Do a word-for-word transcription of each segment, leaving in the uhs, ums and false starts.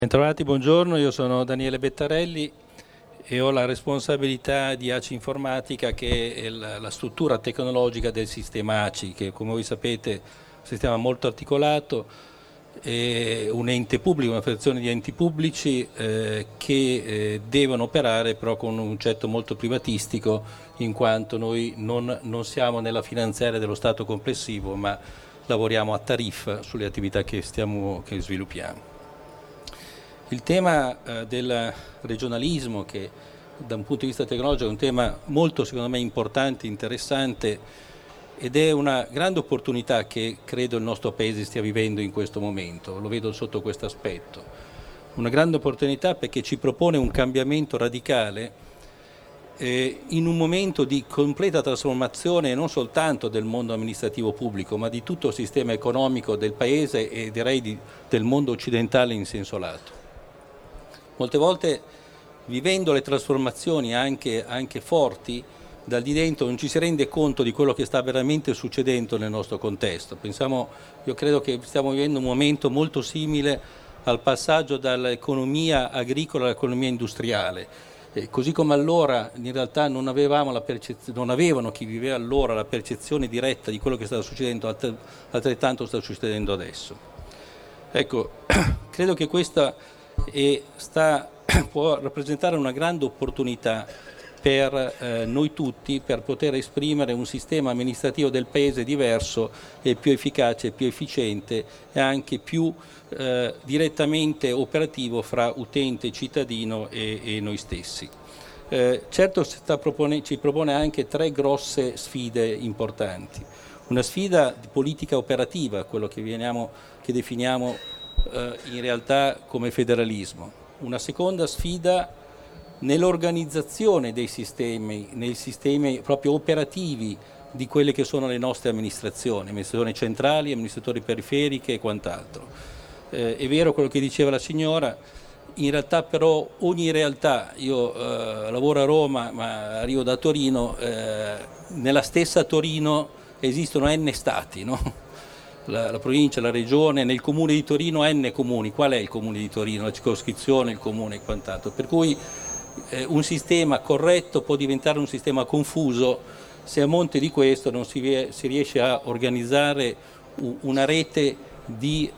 Bentrovati, buongiorno, io sono Daniele Bettarelli e ho la responsabilità di A C I Informatica, che è la, la struttura tecnologica del sistema A C I, che come voi sapete è un sistema molto articolato, è un ente pubblico, una federazione di enti pubblici eh, che eh, devono operare però con un concetto molto privatistico, in quanto noi non, non siamo nella finanziaria dello Stato complessivo, ma lavoriamo a tariffa sulle attività che, stiamo, che sviluppiamo. Il tema eh, del regionalismo, che da un punto di vista tecnologico è un tema molto secondo me importante, interessante, ed è una grande opportunità che credo il nostro Paese stia vivendo in questo momento, lo vedo sotto questo aspetto. Una grande opportunità perché ci propone un cambiamento radicale eh, in un momento di completa trasformazione non soltanto del mondo amministrativo pubblico, ma di tutto il sistema economico del Paese e direi di, del mondo occidentale in senso lato. Molte volte, vivendo le trasformazioni anche, anche forti, dal di dentro non ci si rende conto di quello che sta veramente succedendo nel nostro contesto. Pensiamo, io credo che stiamo vivendo un momento molto simile al passaggio dall'economia agricola all'economia industriale. E così come allora in realtà non, avevamo la percez- non avevano chi viveva allora la percezione diretta di quello che stava succedendo, altrettanto sta succedendo adesso. Ecco, credo che questa e sta, può rappresentare una grande opportunità per eh, noi tutti per poter esprimere un sistema amministrativo del Paese diverso e più efficace, più efficiente e anche più eh, direttamente operativo fra utente, cittadino e, e noi stessi. Eh, certo sta propone, ci propone anche tre grosse sfide importanti. Una sfida di politica operativa, quello che, veniamo, che definiamo in realtà come federalismo. Una seconda sfida nell'organizzazione dei sistemi, nei sistemi proprio operativi di quelle che sono le nostre amministrazioni, amministrazioni centrali, amministratori periferiche e quant'altro. Eh, è vero quello che diceva la signora, in realtà però ogni realtà, io eh, lavoro a Roma ma arrivo da Torino, eh, nella stessa Torino esistono n stati, no? La, la provincia, la regione, nel comune di Torino n comuni. Qual è il comune di Torino? La circoscrizione, il comune e quant'altro. Per cui eh, un sistema corretto può diventare un sistema confuso se a monte di questo non si, si riesce a organizzare una rete di,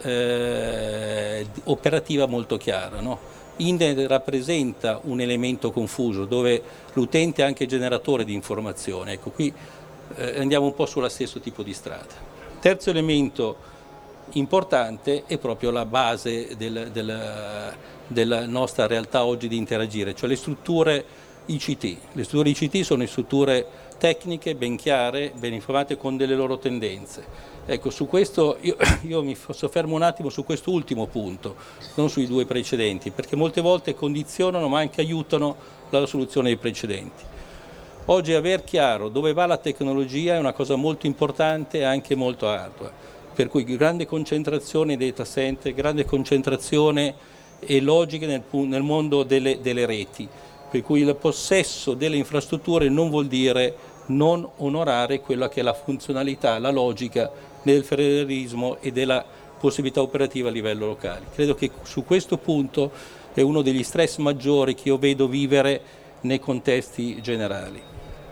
eh, operativa molto chiara, no? Internet rappresenta un elemento confuso dove l'utente è anche generatore di informazioni. Ecco, qui eh, andiamo un po' sullo stesso tipo di strada. Terzo elemento importante è proprio la base del, del, della nostra realtà oggi di interagire, cioè le strutture I C T. Le strutture I C T sono strutture tecniche, ben chiare, ben informate, con delle loro tendenze. Ecco, su questo io, io mi soffermo un attimo su questo ultimo punto, non sui due precedenti, perché molte volte condizionano ma anche aiutano la soluzione dei precedenti. Oggi aver chiaro dove va la tecnologia è una cosa molto importante e anche molto ardua, per cui grande concentrazione dei data center, grande concentrazione e logiche nel, nel mondo delle, delle reti, per cui il possesso delle infrastrutture non vuol dire non onorare quella che è la funzionalità, la logica del federalismo e della possibilità operativa a livello locale. Credo che su questo punto è uno degli stress maggiori che io vedo vivere nei contesti generali.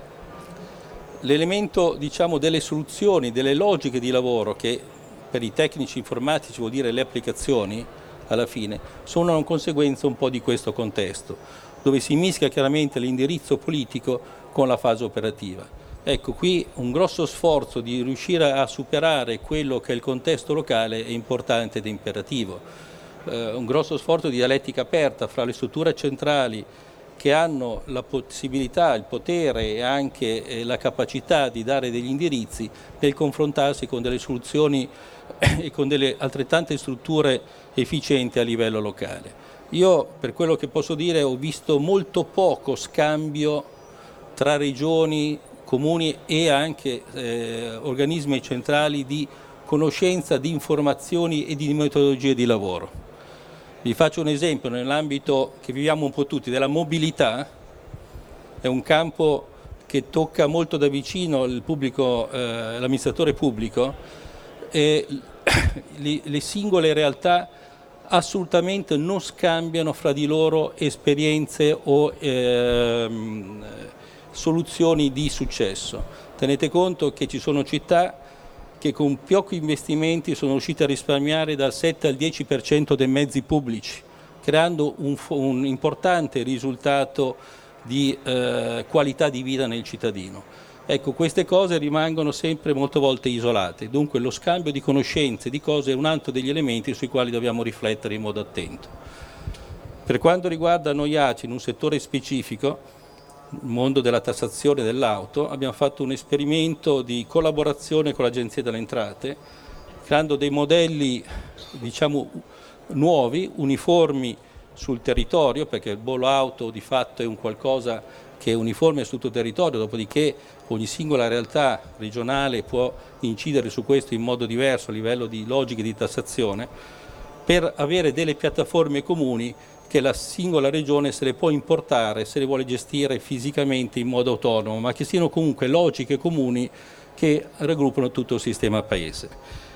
L'elemento, diciamo, delle soluzioni, delle logiche di lavoro, che per i tecnici informatici vuol dire le applicazioni, alla fine, sono una conseguenza un po' di questo contesto, dove si mischia chiaramente l'indirizzo politico con la fase operativa. Ecco, qui un grosso sforzo di riuscire a superare quello che è il contesto locale è importante ed imperativo. Eh, un grosso sforzo di dialettica aperta fra le strutture centrali che hanno la possibilità, il potere e anche eh, la capacità di dare degli indirizzi per confrontarsi con delle soluzioni e con delle altrettante strutture efficienti a livello locale. Io, per quello che posso dire, ho visto molto poco scambio tra regioni, comuni e anche eh, organismi centrali di conoscenza, di informazioni e di metodologie di lavoro. Vi faccio un esempio nell'ambito che viviamo un po' tutti, della mobilità. È un campo che tocca molto da vicino il pubblico, eh, l'amministratore pubblico, e le, le singole realtà assolutamente non scambiano fra di loro esperienze o ehm, soluzioni di successo. Tenete conto che ci sono città che con pochi investimenti sono riuscite a risparmiare dal sette al dieci per cento dei mezzi pubblici, creando un, un importante risultato di eh, qualità di vita nel cittadino. Ecco, queste cose rimangono sempre molte volte isolate, dunque lo scambio di conoscenze, di cose è un altro degli elementi sui quali dobbiamo riflettere in modo attento. Per quanto riguarda noi A C I in un settore specifico, il mondo della tassazione dell'auto, abbiamo fatto un esperimento di collaborazione con l'Agenzia delle Entrate, creando dei modelli, diciamo, nuovi, uniformi sul territorio, perché il bollo auto di fatto è un qualcosa che è uniforme su tutto il territorio, dopodiché ogni singola realtà regionale può incidere su questo in modo diverso a livello di logiche di tassazione, per avere delle piattaforme comuni che la singola regione se le può importare, se le vuole gestire fisicamente in modo autonomo, ma che siano comunque logiche comuni che raggruppano tutto il sistema paese.